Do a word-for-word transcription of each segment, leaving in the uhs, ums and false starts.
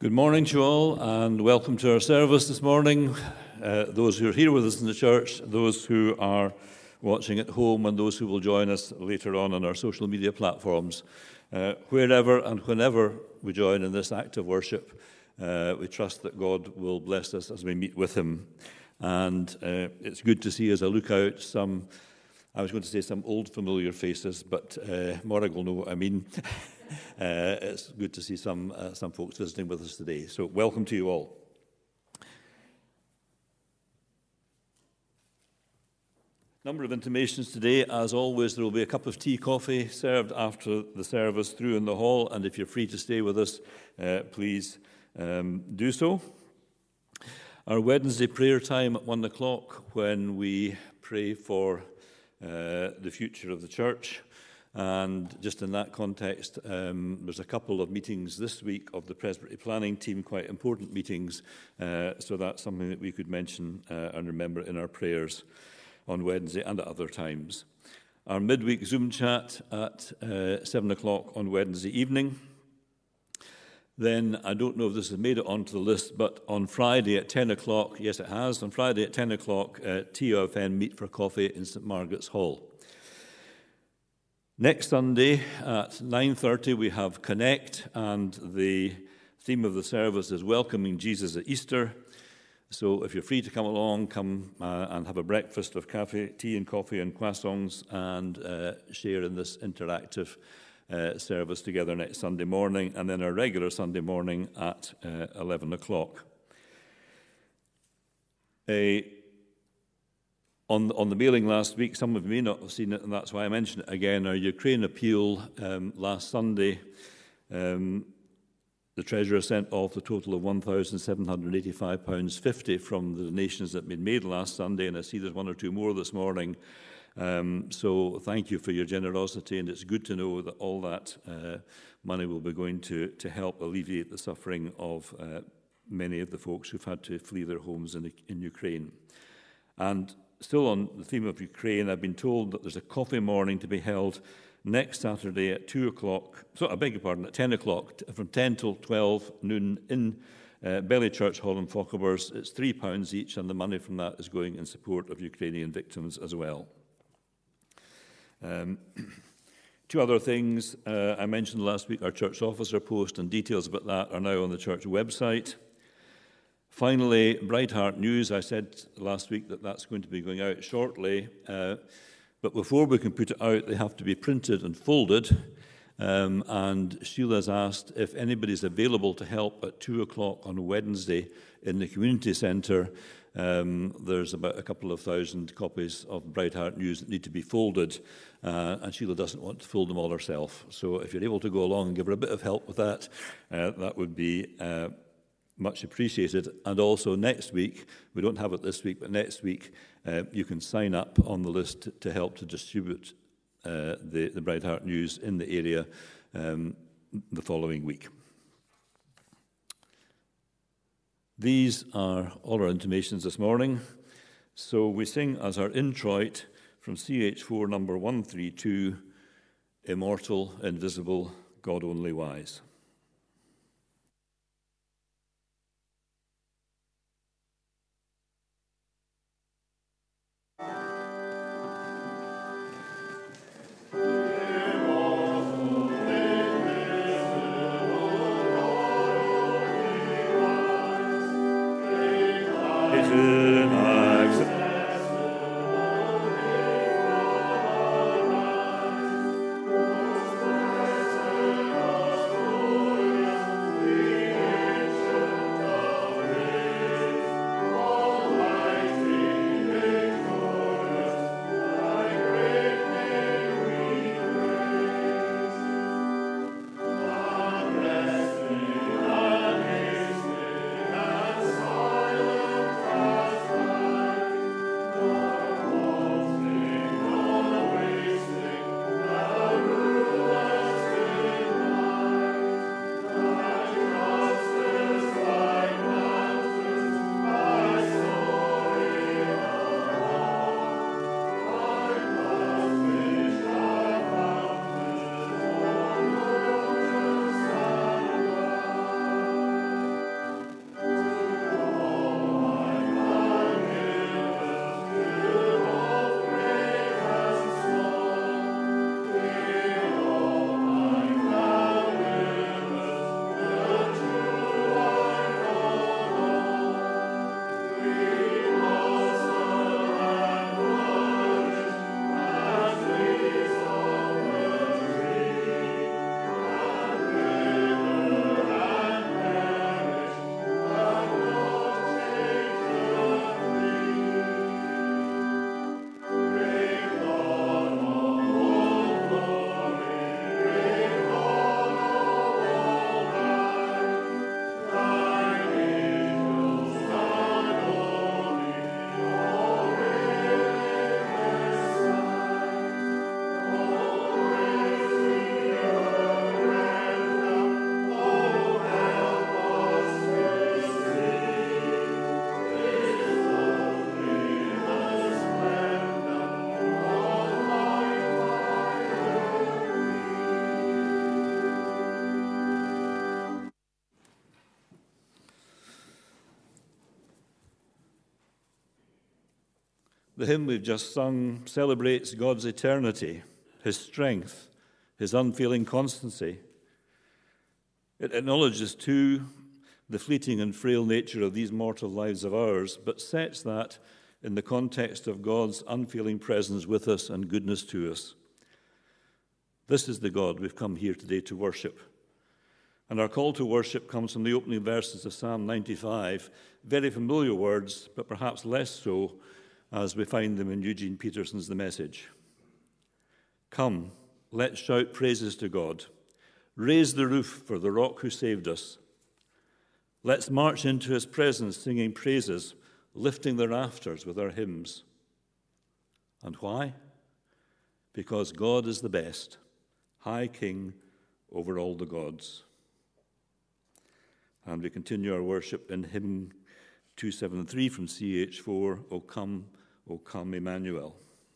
Good morning to you all, and welcome to our service this morning. Uh, those who are here with us in the church, those who are watching at home, and those who will join us later on on our social media platforms. Uh, wherever and whenever we join in this act of worship, uh, we trust that God will bless us as we meet with him. And uh, it's good to see as I look out some, I was going to say some old familiar faces, but uh, Morag will know what I mean. Uh, it's good to see some uh, some folks visiting with us today. So welcome to you all. Number of intimations today. As always, there will be a cup of tea, coffee served after the service through in the hall. And if you're free to stay with us, uh, please um, do so. Our Wednesday prayer time at one o'clock, when we pray for uh, the future of the church. And just in that context, um, there's a couple of meetings this week of the Presbytery Planning Team, quite important meetings, uh, so that's something that we could mention uh, and remember in our prayers on Wednesday and at other times. Our midweek Zoom chat at uh, seven o'clock on Wednesday evening. Then, I don't know if this has made it onto the list, but on Friday at ten o'clock, yes it has, on Friday at ten o'clock, uh, T O F N meet for coffee in St Margaret's Hall. Next Sunday at nine thirty we have Connect, and the theme of the service is Welcoming Jesus at Easter. So if you're free to come along, come uh, and have a breakfast of cafe, tea and coffee and croissants, and uh, share in this interactive uh, service together next Sunday morning, and then our regular Sunday morning at uh, eleven o'clock. A On, on the mailing last week, some of you may not have seen it, and that's why I mention it again, our Ukraine appeal um, last Sunday. Um, the Treasurer sent off the total of one thousand seven hundred eighty-five pounds fifty from the donations that had been made last Sunday, and I see there's one or two more this morning. Um, so thank you for your generosity, and it's good to know that all that uh, money will be going to, to help alleviate the suffering of uh, many of the folks who've had to flee their homes in, in Ukraine. And still on the theme of Ukraine, I've been told that there's a coffee morning to be held next Saturday at two o'clock, so I beg your pardon, at ten o'clock, from ten till twelve noon in uh, Belly Church Hall in Fochabers. It's three pounds each, and the money from that is going in support of Ukrainian victims as well. Um, two other things. Uh, I mentioned last week our church officer post, and details about that are now on the church website. Finally, Bright Heart News. I said last week that that's going to be going out shortly, uh, but before we can put it out, they have to be printed and folded. Um, and Sheila's asked if anybody's available to help at two o'clock on Wednesday in the community centre. Um, there's about a couple of thousand copies of Bright Heart News that need to be folded, uh, and Sheila doesn't want to fold them all herself. So if you're able to go along and give her a bit of help with that, uh, that would be Uh, much appreciated. And also next week, we don't have it this week, but next week uh, you can sign up on the list to, to help to distribute uh, the, the Bright Heart News in the area um, the following week. These are all our intimations this morning. So we sing as our introit from C H four number one three two, Immortal, Invisible, God Only Wise. The hymn we've just sung celebrates God's eternity, his strength, his unfailing constancy. It acknowledges, too, the fleeting and frail nature of these mortal lives of ours, but sets that in the context of God's unfailing presence with us and goodness to us. This is the God we've come here today to worship. And our call to worship comes from the opening verses of Psalm ninety-five, very familiar words, but perhaps less so as we find them in Eugene Peterson's The Message. Come, let's shout praises to God. Raise the roof for the rock who saved us. Let's march into his presence singing praises, lifting the rafters with our hymns. And why? Because God is the best, High King over all the gods. And we continue our worship in hymn two seventy-three from C H four, O come, O come, Emmanuel.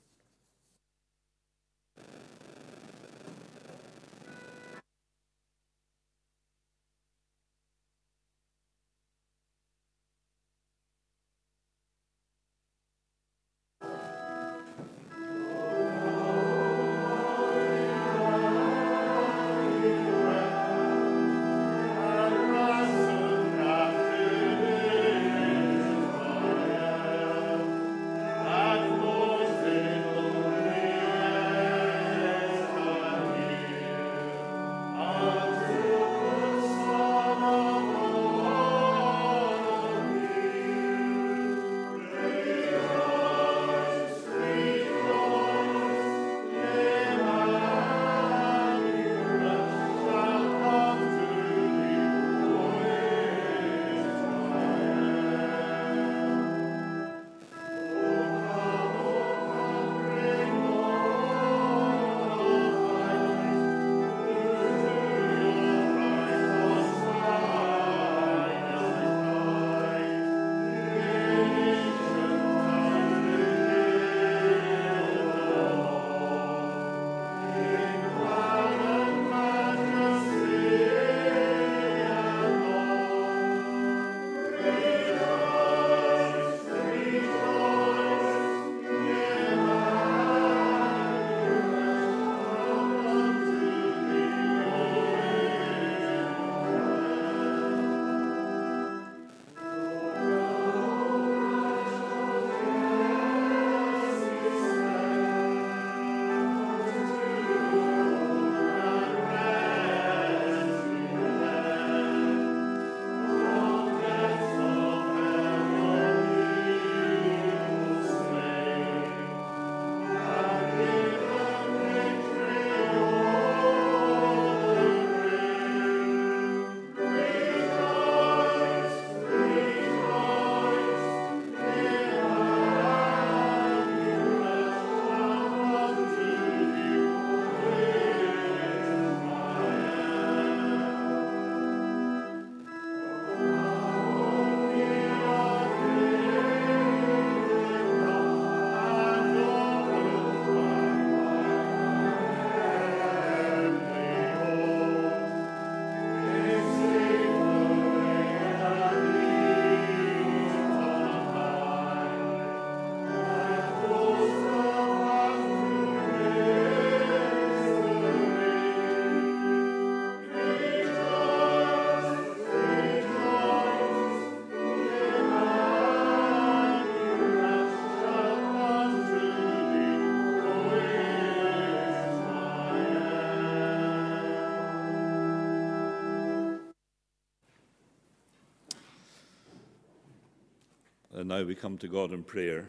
And now we come to God in prayer.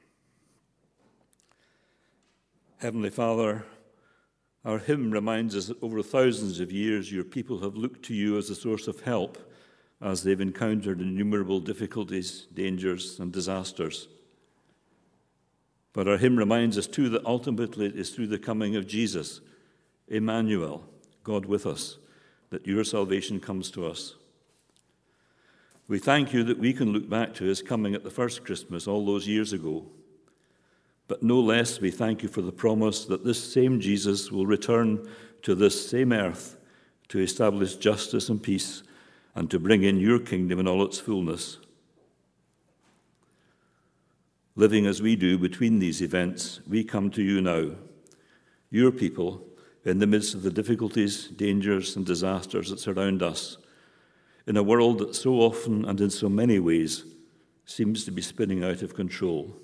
Heavenly Father, our hymn reminds us that over thousands of years your people have looked to you as a source of help as they've encountered innumerable difficulties, dangers, and disasters. But our hymn reminds us too that ultimately it is through the coming of Jesus, Emmanuel, God with us, that your salvation comes to us. We thank you that we can look back to his coming at the first Christmas all those years ago. But no less, we thank you for the promise that this same Jesus will return to this same earth to establish justice and peace and to bring in your kingdom in all its fullness. Living as we do between these events, we come to you now, your people, in the midst of the difficulties, dangers, and disasters that surround us, in a world that so often and in so many ways seems to be spinning out of control.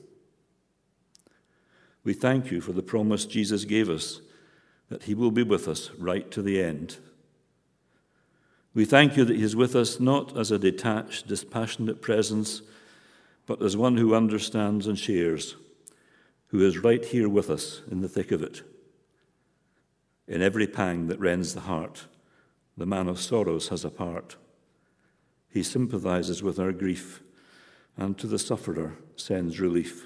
We thank you for the promise Jesus gave us that he will be with us right to the end. We thank you that he is with us not as a detached, dispassionate presence, but as one who understands and shares, who is right here with us in the thick of it. In every pang that rends the heart, the man of sorrows has a part. He sympathizes with our grief, and to the sufferer sends relief.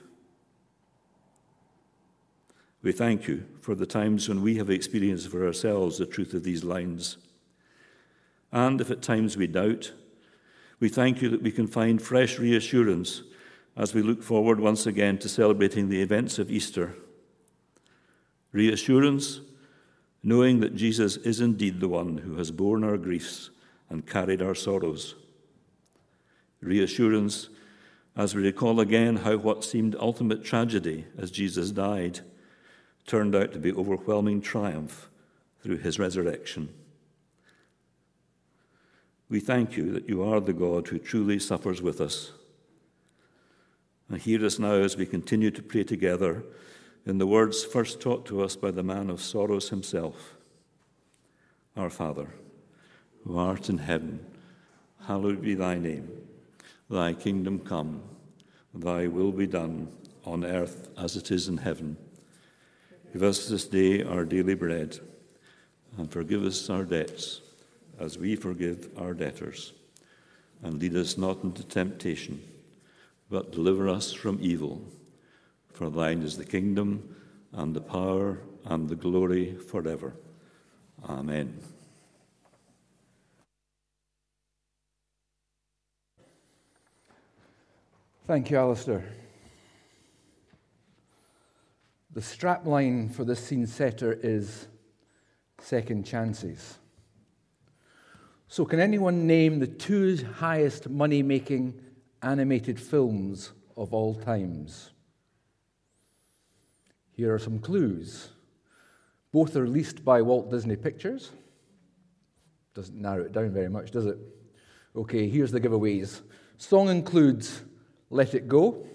We thank you for the times when we have experienced for ourselves the truth of these lines. And if at times we doubt, we thank you that we can find fresh reassurance as we look forward once again to celebrating the events of Easter. Reassurance, knowing that Jesus is indeed the one who has borne our griefs and carried our sorrows. Reassurance, as we recall again how what seemed ultimate tragedy as Jesus died turned out to be overwhelming triumph through his resurrection. We thank you that you are the God who truly suffers with us. And hear us now as we continue to pray together in the words first taught to us by the man of sorrows himself. Our Father, who art in heaven, hallowed be thy name. Thy kingdom come, thy will be done on earth as it is in heaven. Give us this day our daily bread, and forgive us our debts, as we forgive our debtors. And lead us not into temptation, but deliver us from evil. For thine is the kingdom, and the power, and the glory forever. Amen. Thank you, Alistair. The strapline for this scene setter is Second Chances. So can anyone name the two highest money-making animated films of all times? Here are some clues. Both are released by Walt Disney Pictures. Doesn't narrow it down very much, does it? Okay, here's the giveaways. Song includes Let It Go,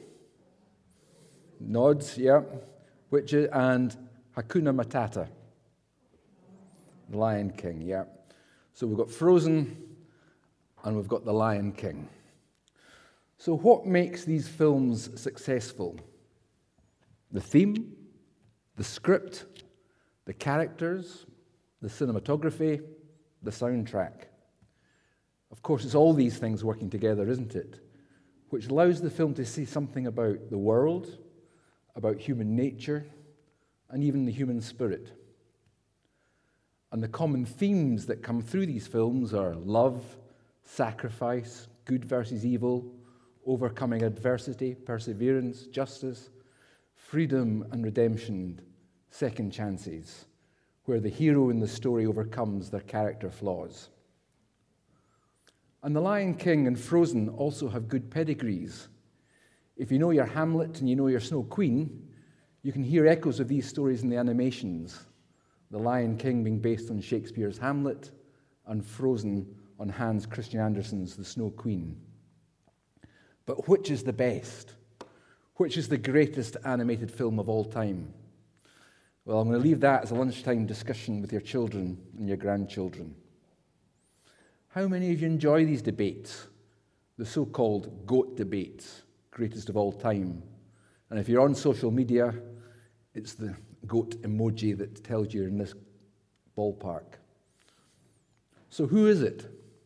Nods, yeah, which is, and Hakuna Matata, The Lion King, yeah. So we've got Frozen and we've got The Lion King. So what makes these films successful? The theme, the script, the characters, the cinematography, the soundtrack. Of course, it's all these things working together, isn't it? Which allows the film to say something about the world, about human nature, and even the human spirit. And the common themes that come through these films are love, sacrifice, good versus evil, overcoming adversity, perseverance, justice, freedom and redemption, second chances, where the hero in the story overcomes their character flaws. And The Lion King and Frozen also have good pedigrees. If you know your Hamlet and you know your Snow Queen, you can hear echoes of these stories in the animations. The Lion King being based on Shakespeare's Hamlet, and Frozen on Hans Christian Andersen's The Snow Queen. But which is the best? Which is the greatest animated film of all time? Well, I'm going to leave that as a lunchtime discussion with your children and your grandchildren. How many of you enjoy these debates, the so-called GOAT debates, greatest of all time? And if you're on social media, it's the GOAT emoji that tells you you're in this ballpark. So who is it?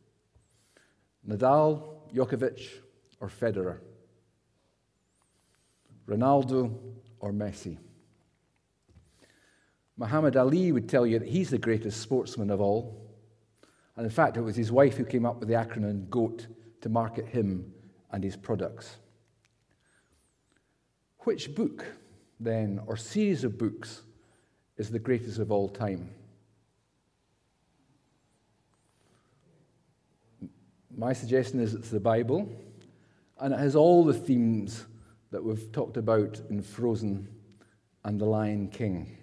Nadal, Djokovic, or Federer? Ronaldo or Messi? Muhammad Ali would tell you that he's the greatest sportsman of all. And in fact, it was his wife who came up with the acronym GOAT to market him and his products. Which book, then, or series of books, is the greatest of all time? My suggestion is it's the Bible, and it has all the themes that we've talked about in Frozen and The Lion King.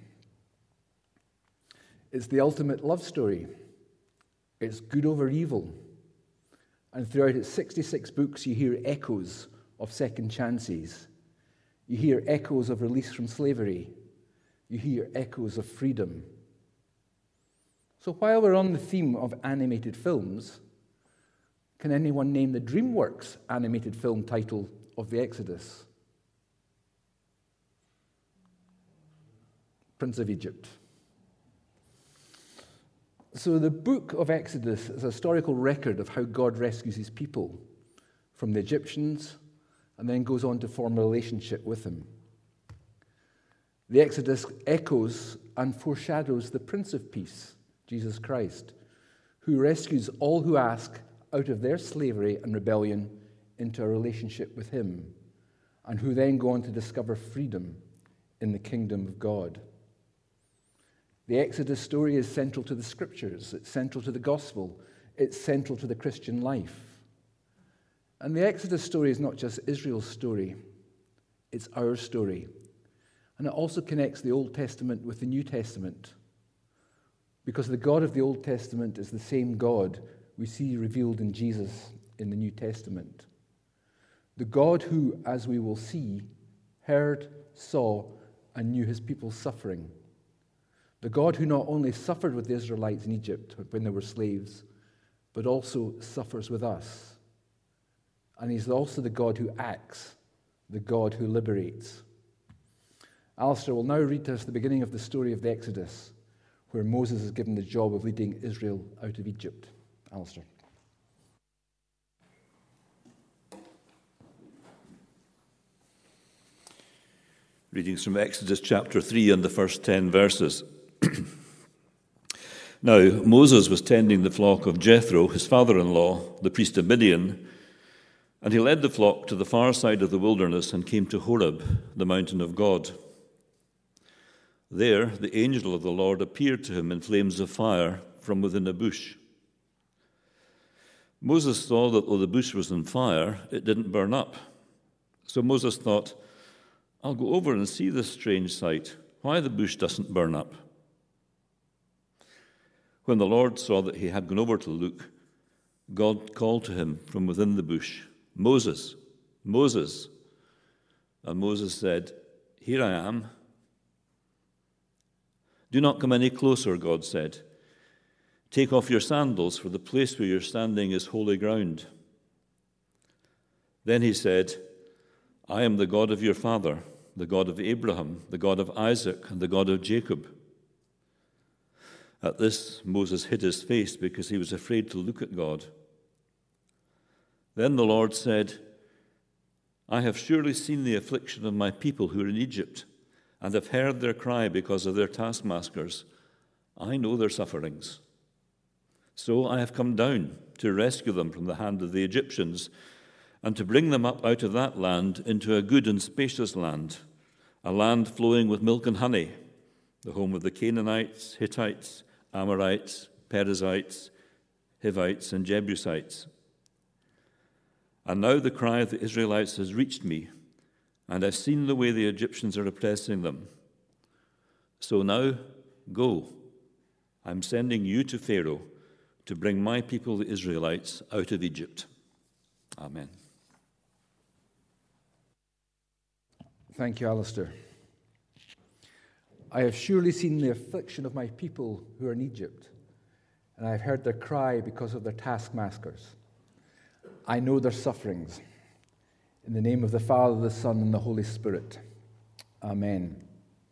It's the ultimate love story. It's good over evil. And throughout its sixty-six books, you hear echoes of second chances. You hear echoes of release from slavery. You hear echoes of freedom. So while we're on the theme of animated films, can anyone name the DreamWorks animated film title of the Exodus? Prince of Egypt. So the book of Exodus is a historical record of how God rescues his people from the Egyptians and then goes on to form a relationship with them. The Exodus echoes and foreshadows the Prince of Peace, Jesus Christ, who rescues all who ask out of their slavery and rebellion into a relationship with him, and who then go on to discover freedom in the kingdom of God. The Exodus story is central to the scriptures, it's central to the gospel, it's central to the Christian life. And the Exodus story is not just Israel's story, it's our story. And it also connects the Old Testament with the New Testament, because the God of the Old Testament is the same God we see revealed in Jesus in the New Testament. The God who, as we will see, heard, saw, and knew his people's suffering. The God who not only suffered with the Israelites in Egypt when they were slaves, but also suffers with us. And he's also the God who acts, the God who liberates. Alistair will now read to us the beginning of the story of the Exodus, where Moses is given the job of leading Israel out of Egypt. Alistair. Readings from Exodus chapter three and the first ten verses. Now, Moses was tending the flock of Jethro, his father-in-law, the priest of Midian, and he led the flock to the far side of the wilderness and came to Horeb, the mountain of God. There, the angel of the Lord appeared to him in flames of fire from within a bush. Moses saw that though the bush was on fire, it didn't burn up. So Moses thought, I'll go over and see this strange sight, why the bush doesn't burn up. When the Lord saw that he had gone over to look, God called to him from within the bush, Moses, Moses. And Moses said, Here I am. Do not come any closer, God said. Take off your sandals, for the place where you're standing is holy ground. Then he said, I am the God of your father, the God of Abraham, the God of Isaac, and the God of Jacob. At this, Moses hid his face because he was afraid to look at God. Then the Lord said, I have surely seen the affliction of my people who are in Egypt, and have heard their cry because of their taskmasters. I know their sufferings. So I have come down to rescue them from the hand of the Egyptians, and to bring them up out of that land into a good and spacious land, a land flowing with milk and honey, the home of the Canaanites, Hittites, Amorites, Perizzites, Hivites, and Jebusites. And now the cry of the Israelites has reached me, and I've seen the way the Egyptians are oppressing them. So now, go. I'm sending you to Pharaoh to bring my people, the Israelites, out of Egypt. Amen. Thank you, Alistair. I have surely seen the affliction of my people who are in Egypt, and I have heard their cry because of their taskmasters. I know their sufferings. In the name of the Father, the Son, and the Holy Spirit. Amen.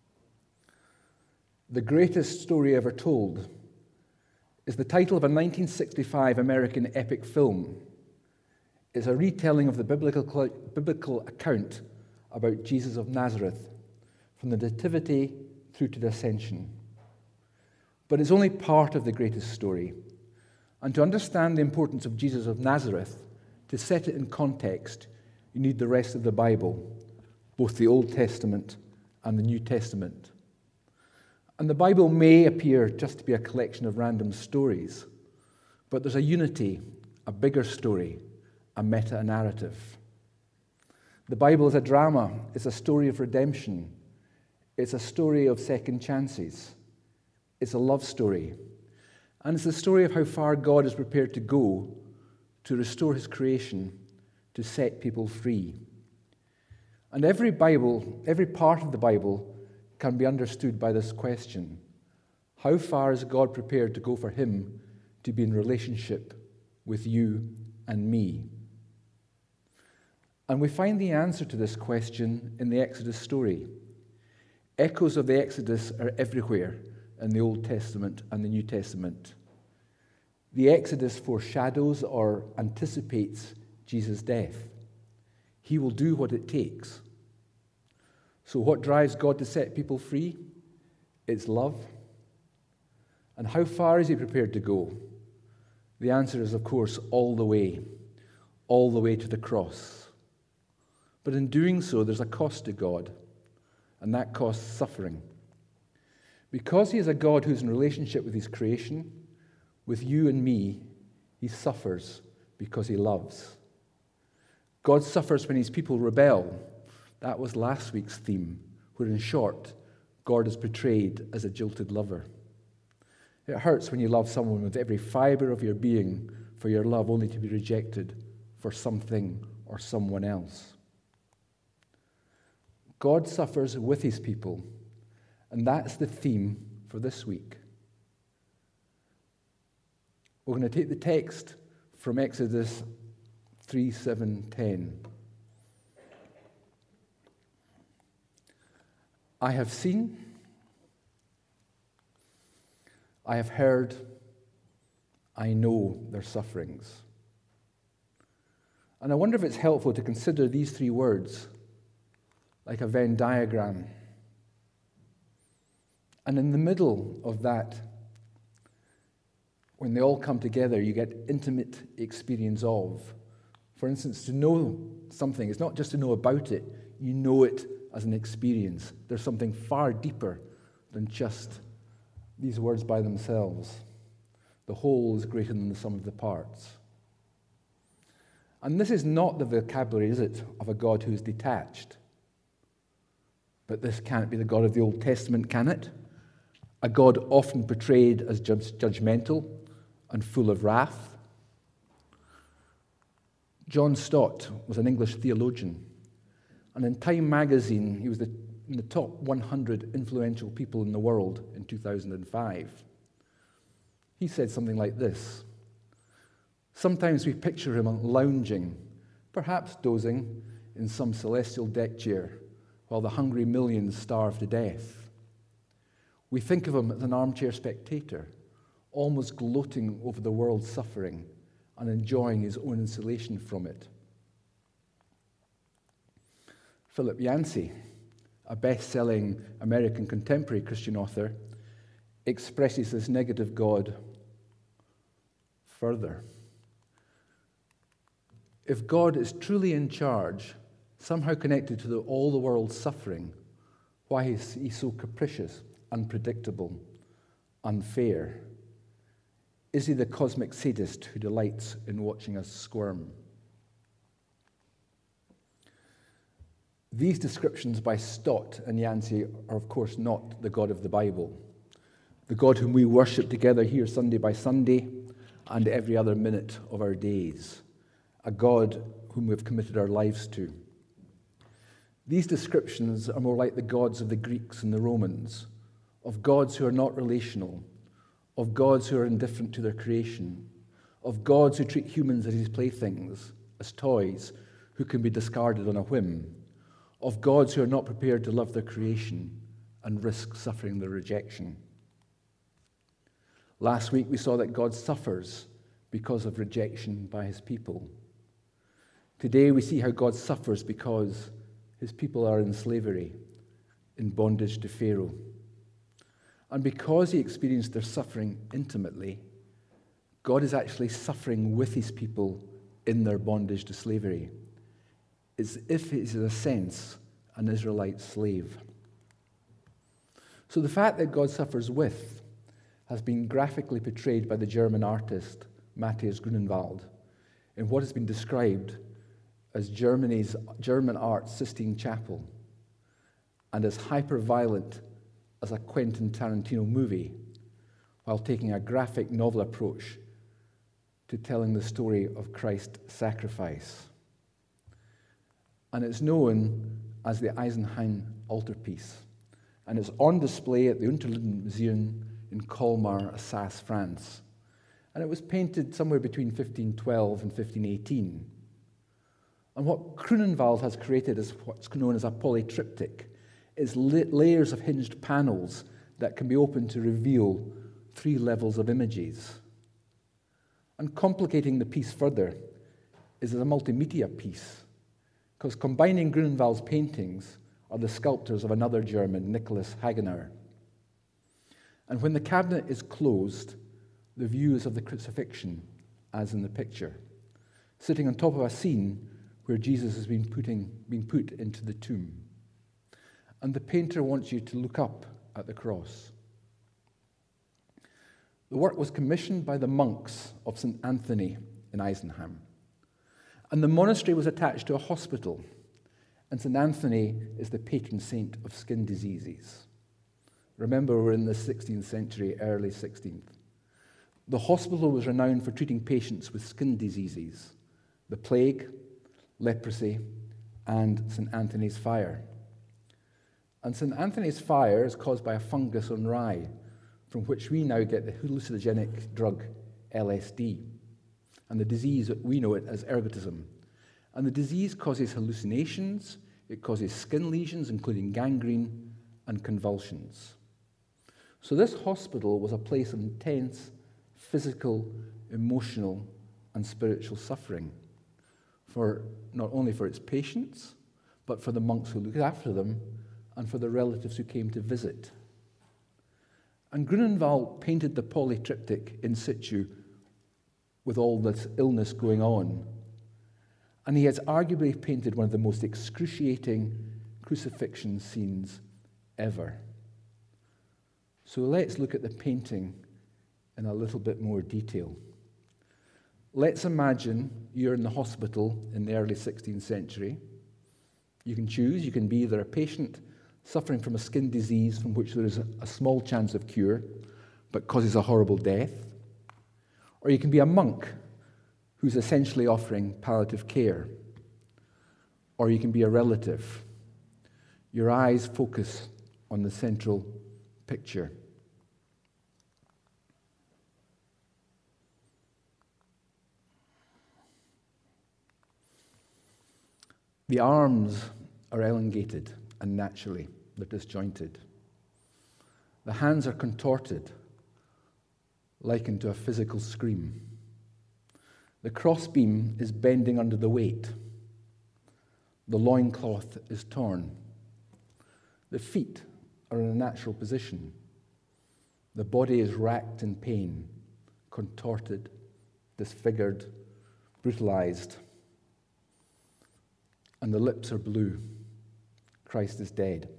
The Greatest Story Ever Told is the title of a nineteen sixty-five American epic film. It's a retelling of the biblical, biblical account about Jesus of Nazareth, from the nativity through to the ascension. But it's only part of the greatest story. And to understand the importance of Jesus of Nazareth, to set it in context, you need the rest of the Bible, both the Old Testament and the New Testament. And the Bible may appear just to be a collection of random stories, but there's a unity, a bigger story, a meta-narrative. The Bible is a drama. It's a story of redemption. It's a story of second chances. It's a love story. And it's the story of how far God is prepared to go to restore his creation, to set people free. And every Bible, every part of the Bible can be understood by this question. How far is God prepared to go for him to be in relationship with you and me? And we find the answer to this question in the Exodus story. Echoes of the Exodus are everywhere in the Old Testament and the New Testament. The Exodus foreshadows or anticipates Jesus' death. He will do what it takes. So what drives God to set people free? It's love. And how far is he prepared to go? The answer is, of course, all the way. All the way to the cross. But in doing so, there's a cost to God. And that costs suffering. Because he is a God who's in relationship with his creation, with you and me, he suffers because he loves. God suffers when his people rebel. That was last week's theme, where in short, God is portrayed as a jilted lover. It hurts when you love someone with every fibre of your being for your love only to be rejected for something or someone else. God suffers with his people, and that's the theme for this week. We're going to take the text from Exodus three, seven, ten. I have seen, I have heard, I know their sufferings. And I wonder if it's helpful to consider these three words like a Venn diagram. And in the middle of that, when they all come together, you get intimate experience of. For instance, to know something, it's not just to know about it, you know it as an experience. There's something far deeper than just these words by themselves. The whole is greater than the sum of the parts. And this is not the vocabulary, is it, of a God who is detached. But this can't be the God of the Old Testament, can it? A God often portrayed as judgmental and full of wrath. John Stott was an English theologian, and in Time magazine, he was the, in the top one hundred influential people in the world in two thousand five. He said something like this: sometimes we picture him lounging, perhaps dozing, in some celestial deck chair, while the hungry millions starve to death. We think of him as an armchair spectator, almost gloating over the world's suffering and enjoying his own insulation from it. Philip Yancey, a best-selling American contemporary Christian author, expresses this negative God further. If God is truly in charge, somehow connected to the, all the world's suffering, why is he so capricious, unpredictable, unfair? Is he the cosmic sadist who delights in watching us squirm? These descriptions by Stott and Yancey are, of course, not the God of the Bible, the God whom we worship together here Sunday by Sunday and every other minute of our days, a God whom we've committed our lives to. These descriptions are more like the gods of the Greeks and the Romans, of gods who are not relational, of gods who are indifferent to their creation, of gods who treat humans as his playthings, as toys, who can be discarded on a whim, of gods who are not prepared to love their creation and risk suffering their rejection. Last week we saw that God suffers because of rejection by his people. Today we see how God suffers because his people are in slavery, in bondage to Pharaoh. And because he experienced their suffering intimately, God is actually suffering with his people in their bondage to slavery. As if he is, in a sense, an Israelite slave. So the fact that God suffers with has been graphically portrayed by the German artist Matthias Grunewald in what has been described as Germany's German art Sistine Chapel and as hyper-violent as a Quentin Tarantino movie, while taking a graphic novel approach to telling the story of Christ's sacrifice. And it's known as the Eisenheim altarpiece, and it's on display at the Unterlinden Museum in Colmar, Alsace, France. And it was painted somewhere between fifteen twelve and fifteen eighteen. And what Grunenwald has created is what's known as a polytriptych, is layers of hinged panels that can be opened to reveal three levels of images. And complicating the piece further is a multimedia piece, because combining Grunenwald's paintings are the sculptures of another German, Nicholas Hagener. And when the cabinet is closed, the view is of the crucifixion, as in the picture, sitting on top of a scene where Jesus has been, putting, been put into the tomb. And the painter wants you to look up at the cross. The work was commissioned by the monks of Saint Anthony in Eisenheim. And the monastery was attached to a hospital. And Saint Anthony is the patron saint of skin diseases. Remember, we're in the sixteenth century, early sixteenth. The hospital was renowned for treating patients with skin diseases, the plague, leprosy, and Saint Anthony's fire. And Saint Anthony's fire is caused by a fungus on rye, from which we now get the hallucinogenic drug L S D, and the disease, we know it as ergotism. And the disease causes hallucinations, it causes skin lesions, including gangrene and convulsions. So this hospital was a place of intense physical, emotional, and spiritual suffering, for not only for its patients, but for the monks who looked after them, and for the relatives who came to visit. And Grunenwald painted the polytriptych in situ with all this illness going on. And he has arguably painted one of the most excruciating crucifixion scenes ever. So let's look at the painting in a little bit more detail. Let's imagine you're in the hospital in the early sixteenth century. You can choose. You can be either a patient suffering from a skin disease from which there is a small chance of cure, but causes a horrible death. Or you can be a monk who's essentially offering palliative care. Or you can be a relative. Your eyes focus on the central picture. The arms are elongated and naturally, they're disjointed. The hands are contorted, likened to a physical scream. The crossbeam is bending under the weight. The loincloth is torn. The feet are in a natural position. The body is racked in pain, contorted, disfigured, brutalized. And the lips are blue. Christ is dead.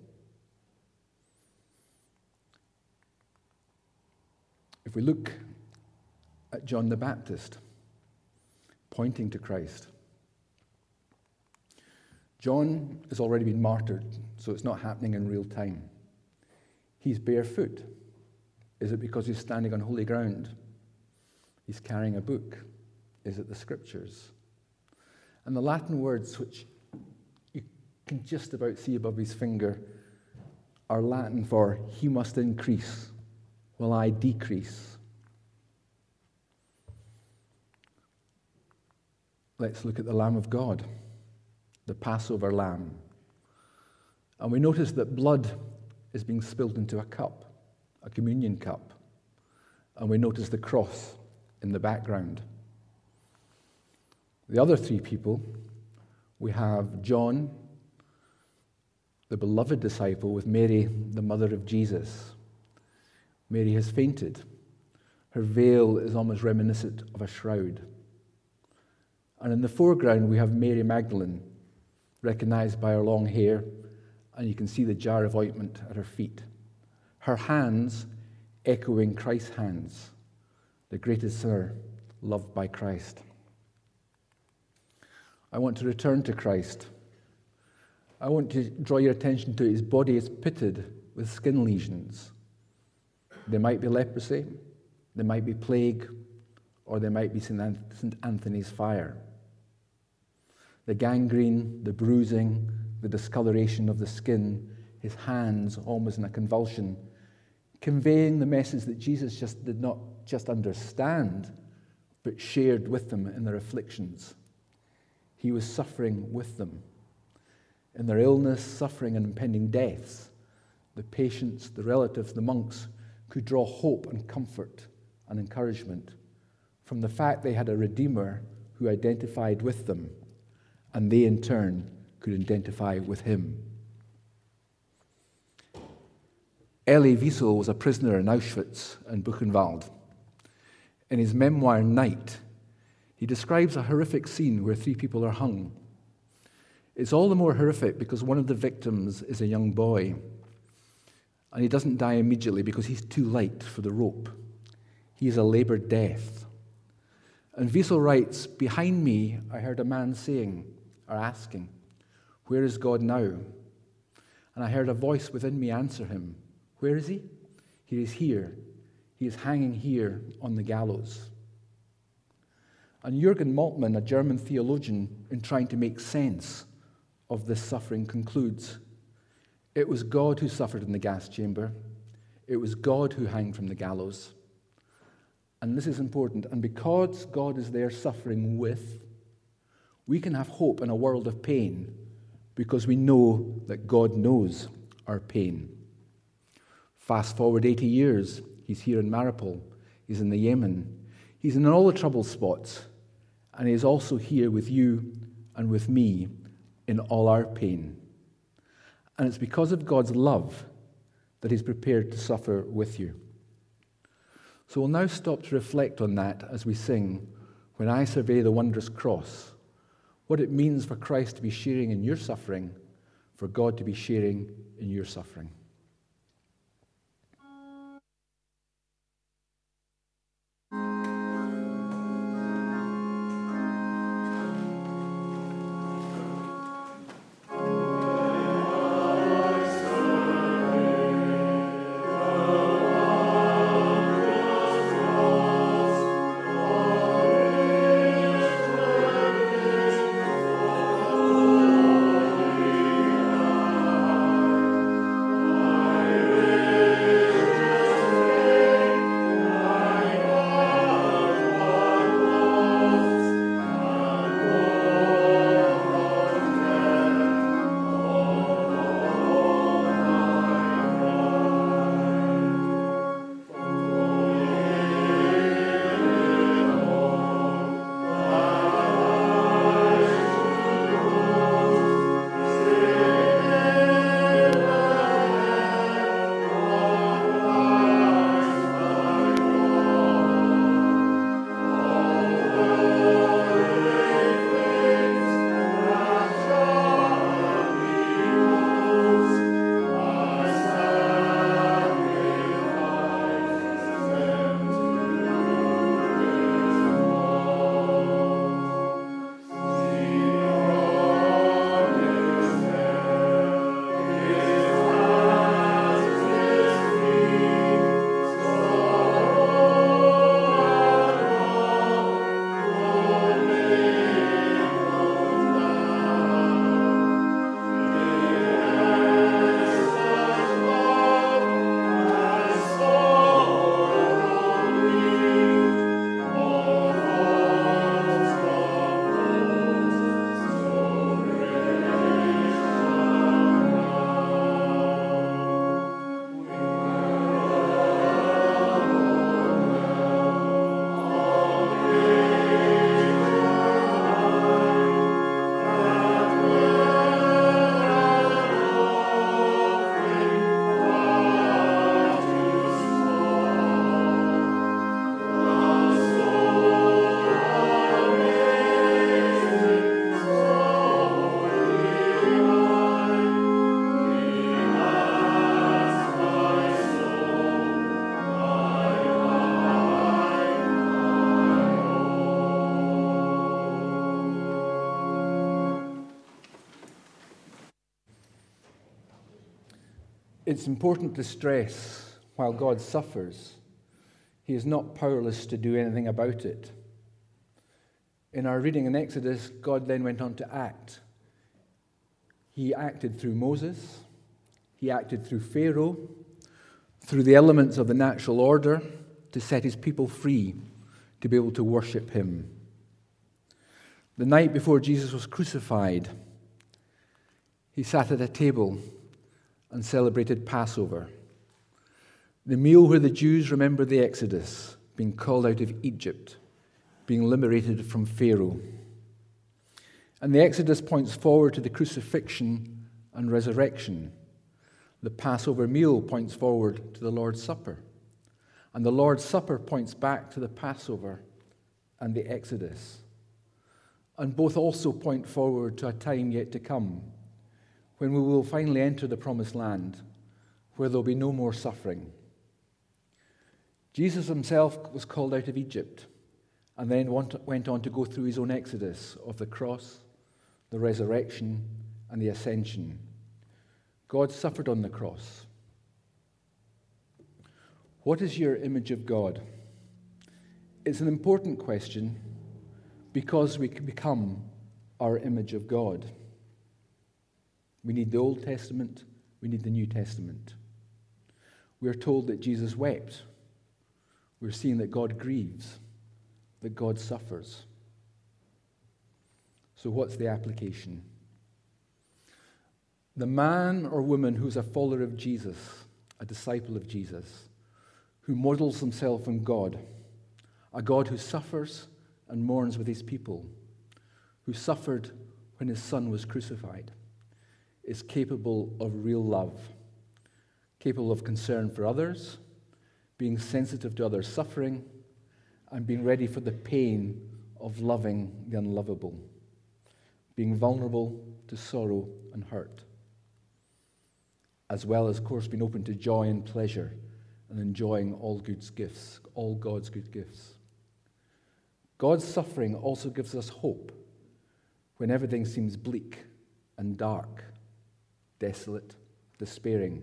If we look at John the Baptist, pointing to Christ, John has already been martyred, so it's not happening in real time. He's barefoot. Is it because he's standing on holy ground? He's carrying a book. Is it the scriptures? And the Latin words, which you can just about see above his finger, are Latin for he must increase while I decrease. Let's look at the Lamb of God, the Passover lamb. And we notice that blood is being spilled into a cup, a communion cup. And we notice the cross in the background. The other three people, we have John, the beloved disciple, with Mary, the mother of Jesus. Mary has fainted. Her veil is almost reminiscent of a shroud. And in the foreground, we have Mary Magdalene, recognized by her long hair, and you can see the jar of ointment at her feet. Her hands echoing Christ's hands, the greatest sinner loved by Christ. I want to return to Christ. I want to draw your attention to his body is pitted with skin lesions. There might be leprosy, there might be plague, or there might be Saint Anthony's fire. The gangrene, the bruising, the discoloration of the skin, his hands almost in a convulsion, conveying the message that Jesus just did not just understand, but shared with them in their afflictions. He was suffering with them. In their illness, suffering, and impending deaths, the patients, the relatives, the monks could draw hope and comfort and encouragement from the fact they had a Redeemer who identified with them, and they in turn could identify with him. Elie Wiesel was a prisoner in Auschwitz and Buchenwald. In his memoir, Night, he describes a horrific scene where three people are hung. It's all the more horrific because one of the victims is a young boy, and he doesn't die immediately because he's too light for the rope. He is a labored death. And Wiesel writes, "Behind me I heard a man saying, or asking, 'Where is God now?' And I heard a voice within me answer him, 'Where is he? He is here. He is hanging here on the gallows.'" And Jürgen Moltmann, a German theologian, in trying to make sense of this suffering, concludes, "It was God who suffered in the gas chamber. It was God who hung from the gallows." And this is important. And because God is there suffering with, we can have hope in a world of pain because we know that God knows our pain. Fast forward eighty years, he's here in Mariupol, he's in the Yemen, he's in all the trouble spots, and he is also here with you and with me in all our pain. And it's because of God's love that he's prepared to suffer with you. So we'll now stop to reflect on that as we sing, "When I Survey the Wondrous Cross," what it means for Christ to be sharing in your suffering, for God to be sharing in your suffering. It's important to stress, while God suffers, he is not powerless to do anything about it. In our reading in Exodus, God then went on to act. He acted through Moses, he acted through Pharaoh, through the elements of the natural order to set his people free to be able to worship him. The night before Jesus was crucified, he sat at a table and celebrated Passover, the meal where the Jews remember the Exodus, being called out of Egypt, being liberated from Pharaoh. And the Exodus points forward to the crucifixion and resurrection. The Passover meal points forward to the Lord's Supper. And the Lord's Supper points back to the Passover and the Exodus. And both also point forward to a time yet to come, when we will finally enter the promised land, where there will be no more suffering. Jesus himself was called out of Egypt, and then went on to go through his own exodus of the cross, the resurrection, and the ascension. God suffered on the cross. What is your image of God? It's an important question because we can become our image of God. We need the Old Testament, we need the New Testament. We are told that Jesus wept. We're seeing that God grieves, that God suffers. So what's the application? The man or woman who's a follower of Jesus, a disciple of Jesus, who models himself on God, a God who suffers and mourns with his people, who suffered when his son was crucified, is capable of real love, capable of concern for others, being sensitive to others' suffering, and being ready for the pain of loving the unlovable, being vulnerable to sorrow and hurt, as well as, of course, being open to joy and pleasure and enjoying all God's gifts, all God's good gifts. God's suffering also gives us hope when everything seems bleak and dark, desolate, despairing.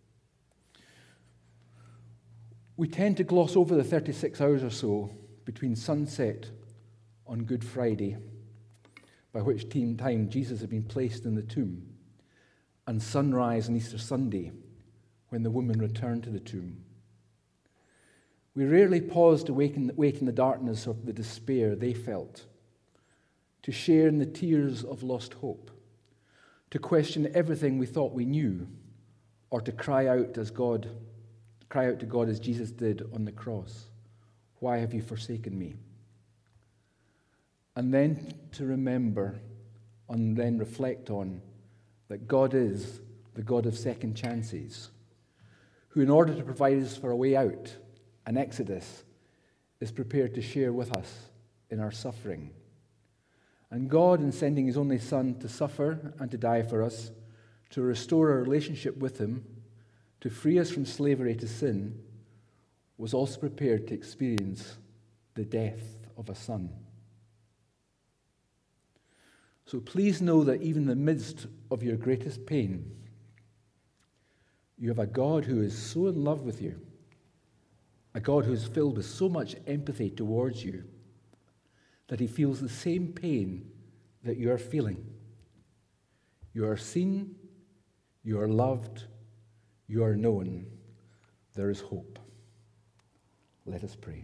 We tend to gloss over the thirty-six hours or so between sunset on Good Friday, by which time Jesus had been placed in the tomb, and sunrise on Easter Sunday, when the woman returned to the tomb. We rarely pause to wait in, wait in the darkness of the despair they felt, to share in the tears of lost hope, to question everything we thought we knew, or to cry out as God, cry out to God as Jesus did on the cross, "Why have you forsaken me?" And then to remember and then reflect on that God is the God of second chances, who, in order to provide us for a way out, an exodus, is prepared to share with us in our suffering. And God, in sending his only Son to suffer and to die for us, to restore our relationship with him, to free us from slavery to sin, was also prepared to experience the death of a son. So please know that even in the midst of your greatest pain, you have a God who is so in love with you, a God who is filled with so much empathy towards you, that he feels the same pain that you are feeling. You are seen, you are loved, you are known. There is hope. Let us pray.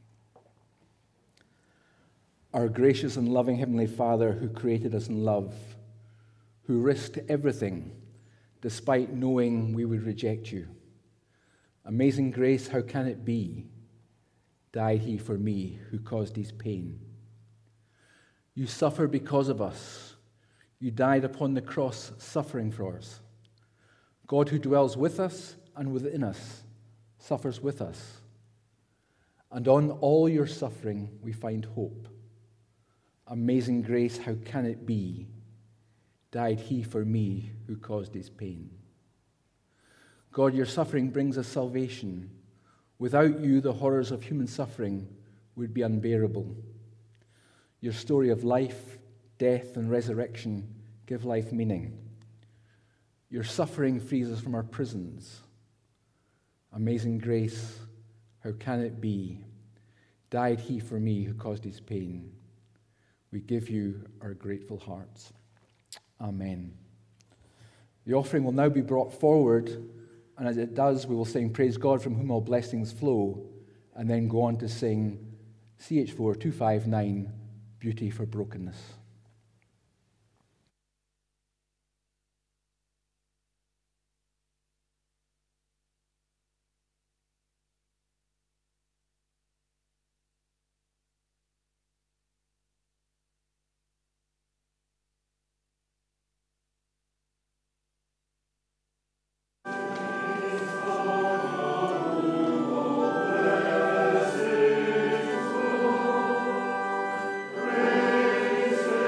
Our gracious and loving Heavenly Father, who created us in love, who risked everything despite knowing we would reject you. Amazing grace, how can it be? Died he for me who caused his pain. You suffer because of us. You died upon the cross suffering for us. God, who dwells with us and within us, suffers with us. And on all your suffering we find hope. Amazing grace, how can it be? Died he for me who caused his pain. God, your suffering brings us salvation. Without you, the horrors of human suffering would be unbearable. Your story of life, death, and resurrection give life meaning. Your suffering frees us from our prisons. Amazing grace, how can it be? Died he for me who caused his pain. We give you our grateful hearts. Amen. The offering will now be brought forward, and as it does, we will sing Praise God from whom all blessings flow, and then go on to sing C H four two five nine, Beauty for Brokenness. Praise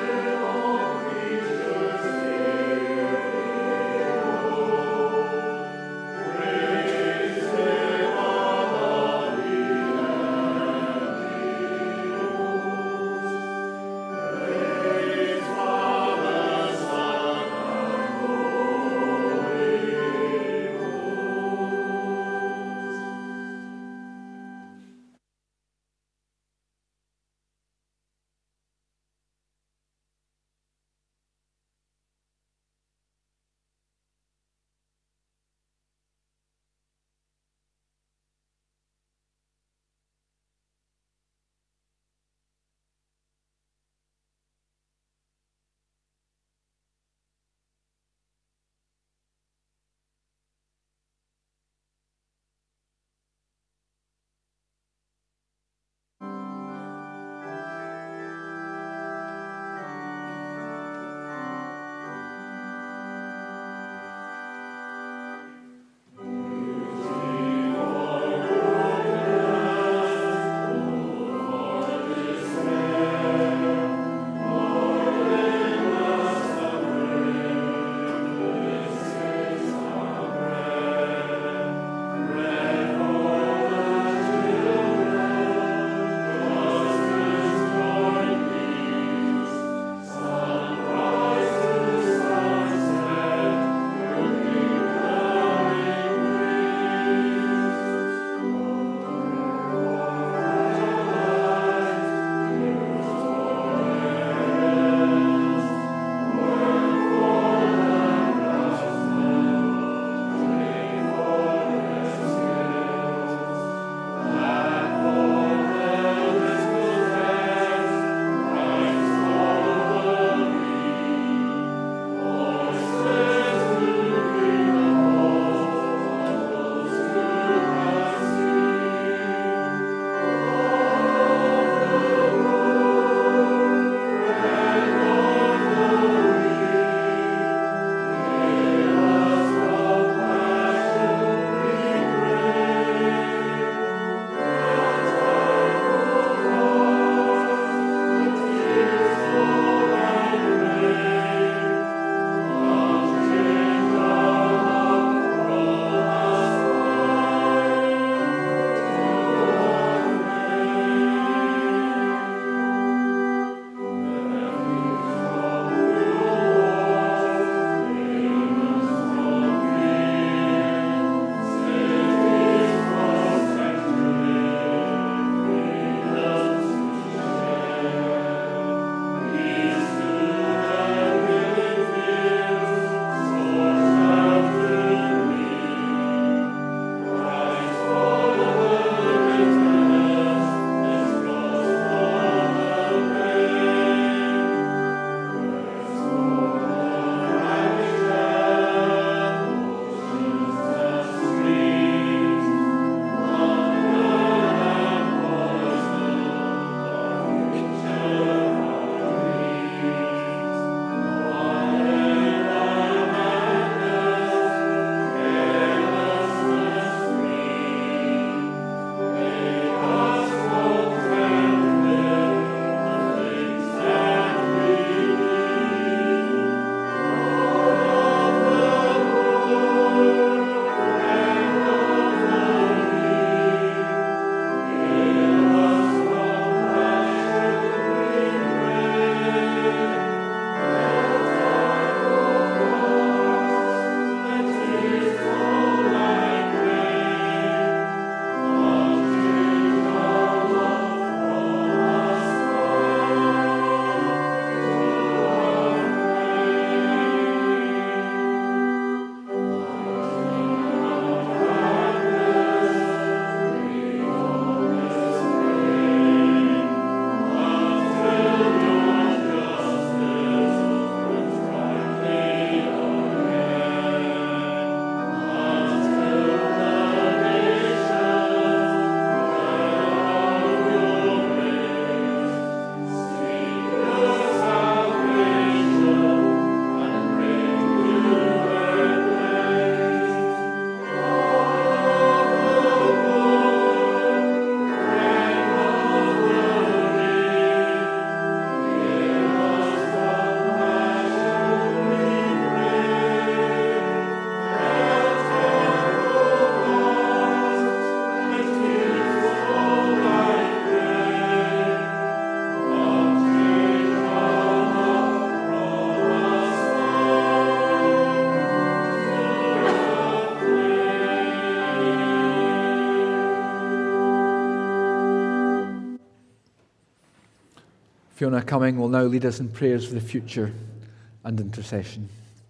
Fiona Cumming will now lead us in prayers for the future and intercession.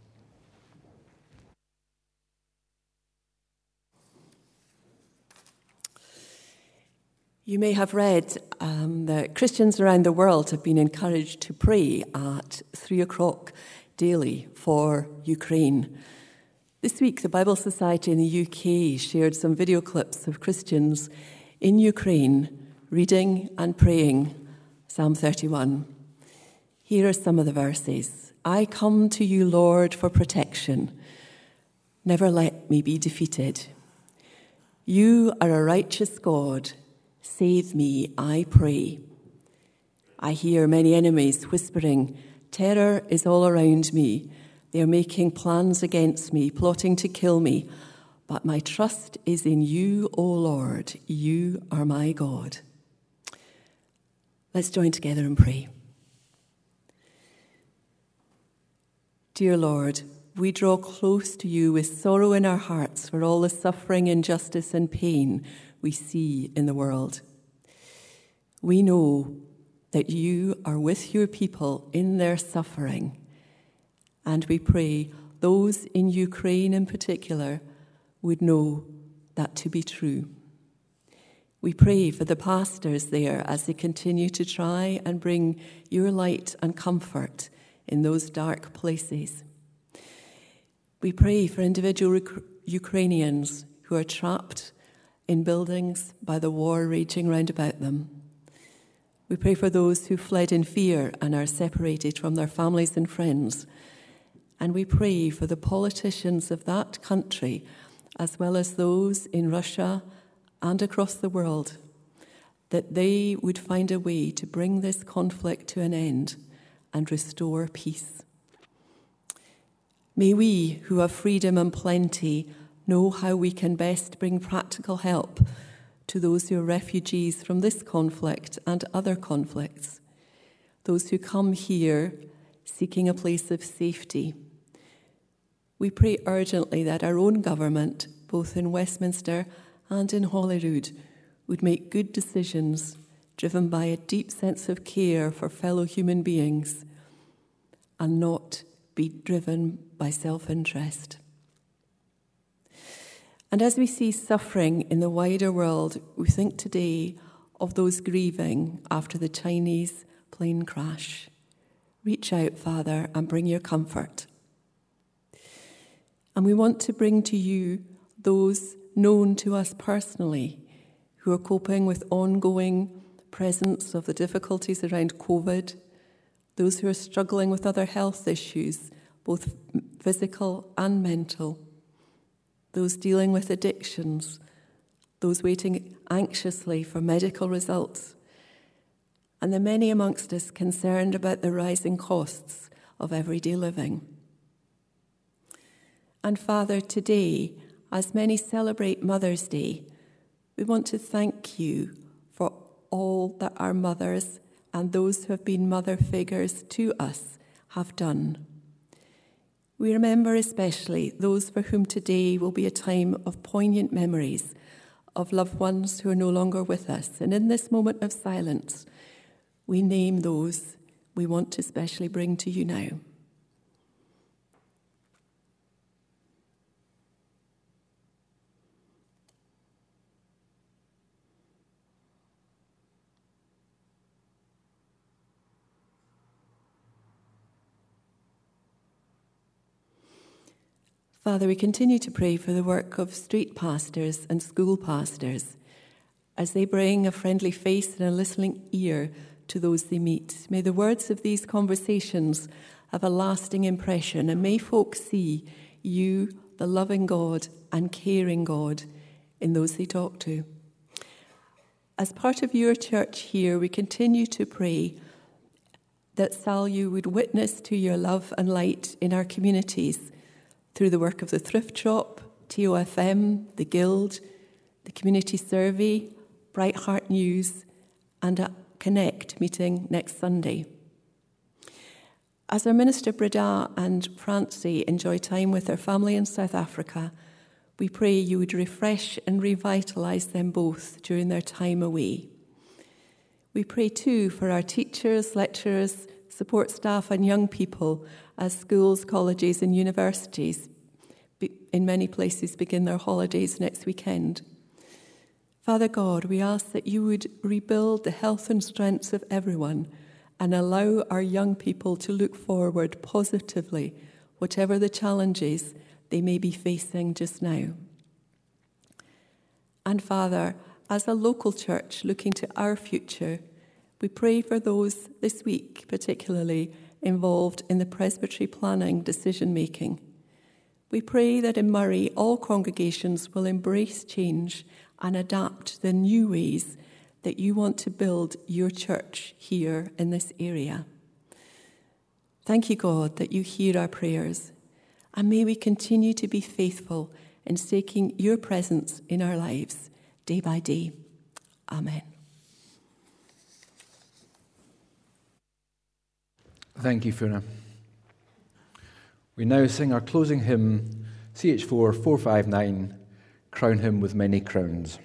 You may have read um, that Christians around the world have been encouraged to pray at three o'clock daily for Ukraine. This week, the Bible Society in the U K shared some video clips of Christians in Ukraine reading and praying Psalm thirty-one. Here are some of the verses. I come to you, Lord, for protection. Never let me be defeated. You are a righteous God. Save me, I pray. I hear many enemies whispering, terror is all around me. They are making plans against me, plotting to kill me. But my trust is in you, O Lord. You are my God. Let's join together and pray. Dear Lord, we draw close to you with sorrow in our hearts for all the suffering, injustice, and pain we see in the world. We know that you are with your people in their suffering, and we pray those in Ukraine in particular would know that to be true. We pray for the pastors there as they continue to try and bring your light and comfort in those dark places. We pray for individual Uk- Ukrainians who are trapped in buildings by the war raging round about them. We pray for those who fled in fear and are separated from their families and friends. And we pray for the politicians of that country, as well as those in Russia and across the world, that they would find a way to bring this conflict to an end and restore peace. May we, who have freedom and plenty, know how we can best bring practical help to those who are refugees from this conflict and other conflicts, those who come here seeking a place of safety. We pray urgently that our own government, both in Westminster and in Holyrood, would make good decisions driven by a deep sense of care for fellow human beings and not be driven by self-interest. And as we see suffering in the wider world, we think today of those grieving after the Chinese plane crash. Reach out, Father, and bring your comfort. And we want to bring to you those known to us personally who are coping with ongoing presence of the difficulties around COVID, those who are struggling with other health issues, both physical and mental, those dealing with addictions, those waiting anxiously for medical results, and the many amongst us concerned about the rising costs of everyday living. And Father, today, as many celebrate Mother's Day, we want to thank you for all that our mothers and those who have been mother figures to us have done. We remember especially those for whom today will be a time of poignant memories of loved ones who are no longer with us. And in this moment of silence, we name those we want to specially bring to you now. Father, we continue to pray for the work of street pastors and school pastors as they bring a friendly face and a listening ear to those they meet. May the words of these conversations have a lasting impression, and may folk see you, the loving God and caring God, in those they talk to. As part of your church here, we continue to pray that Salyu would witness to your love and light in our communities through the work of the Thrift Shop, T O F M, the Guild, the Community Survey, Bright Heart News, and a Connect meeting next Sunday. As our Minister Breda and Francie enjoy time with their family in South Africa, we pray you would refresh and revitalise them both during their time away. We pray too for our teachers, lecturers, support staff and young people as schools, colleges and universities in many places begin their holidays next weekend. Father God, we ask that you would rebuild the health and strengths of everyone and allow our young people to look forward positively, whatever the challenges they may be facing just now. And Father, as a local church looking to our future, we pray for those this week particularly involved in the presbytery planning decision-making. We pray that in Murray all congregations will embrace change and adapt to the new ways that you want to build your church here in this area. Thank you, God, that you hear our prayers, and may we continue to be faithful in seeking your presence in our lives day by day. Amen. Thank you, Fiona. We now sing our closing hymn, C H four four five nine, Crown Him with Many Crowns.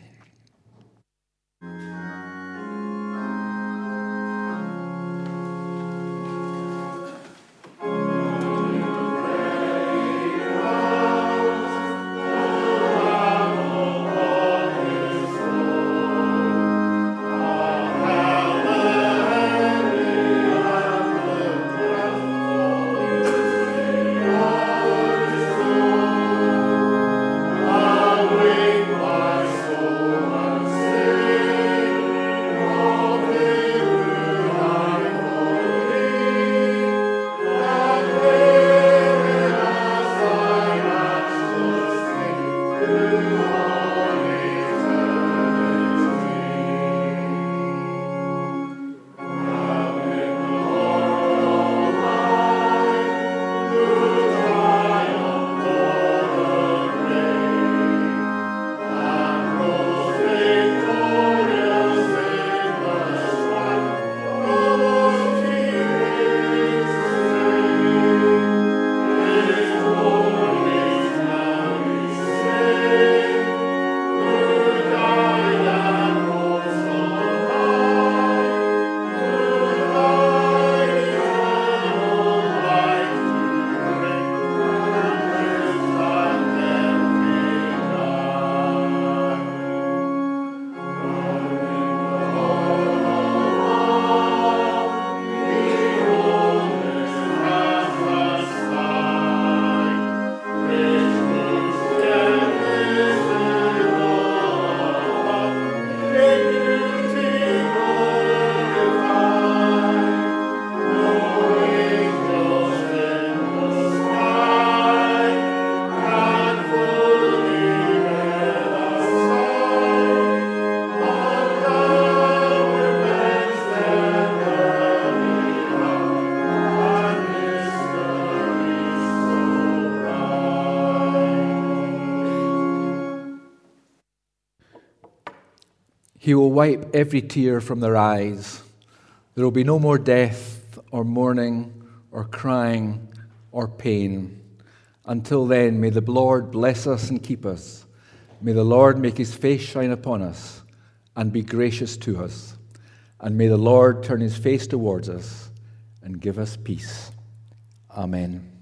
He will wipe every tear from their eyes. There will be no more death or mourning or crying or pain. Until then, may the Lord bless us and keep us. May the Lord make his face shine upon us and be gracious to us. And may the Lord turn his face towards us and give us peace. Amen.